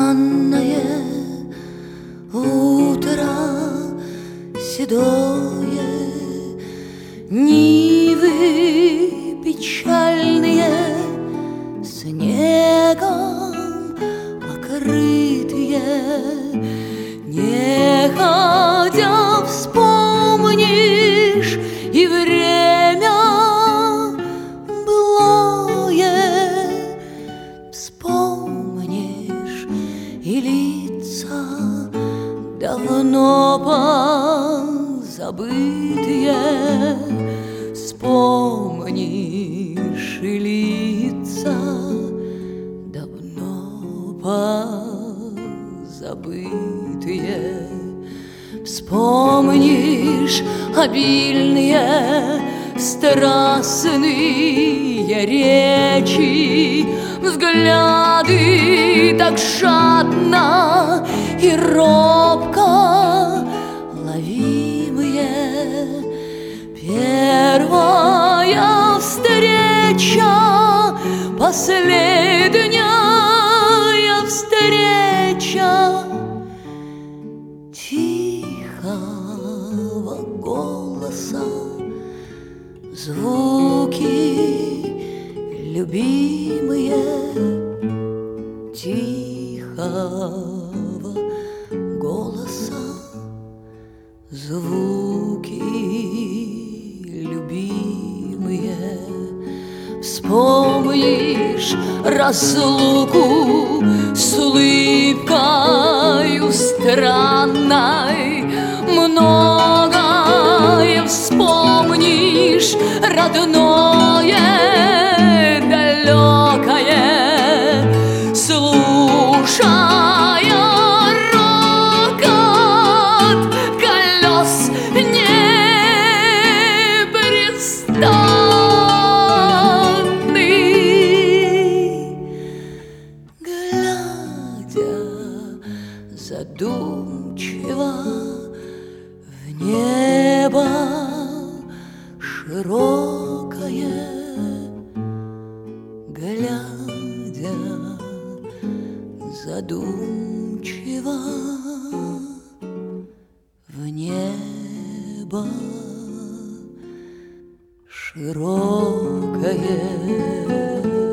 Странное утро седое, нивы печальные, снегом покрытые. Нехотя вспомнишь и время былое, вспомнишь и лица давно позабытые, вспомнишь и лица давно позабытые, вспомнишь обильные страстные речи, взгляды так жадно и робко ловимые. Первая встреча, последняя встреча тихого голоса, звуки любимые тихого голоса, звуки любимые. Вспомнишь разлуку с улыбкою странной, многое вспомнишь, родное, далекое, слушая рокот колес непрестанный, глядя задумчиво в небо широкое, глядя задумчиво в небо широкое.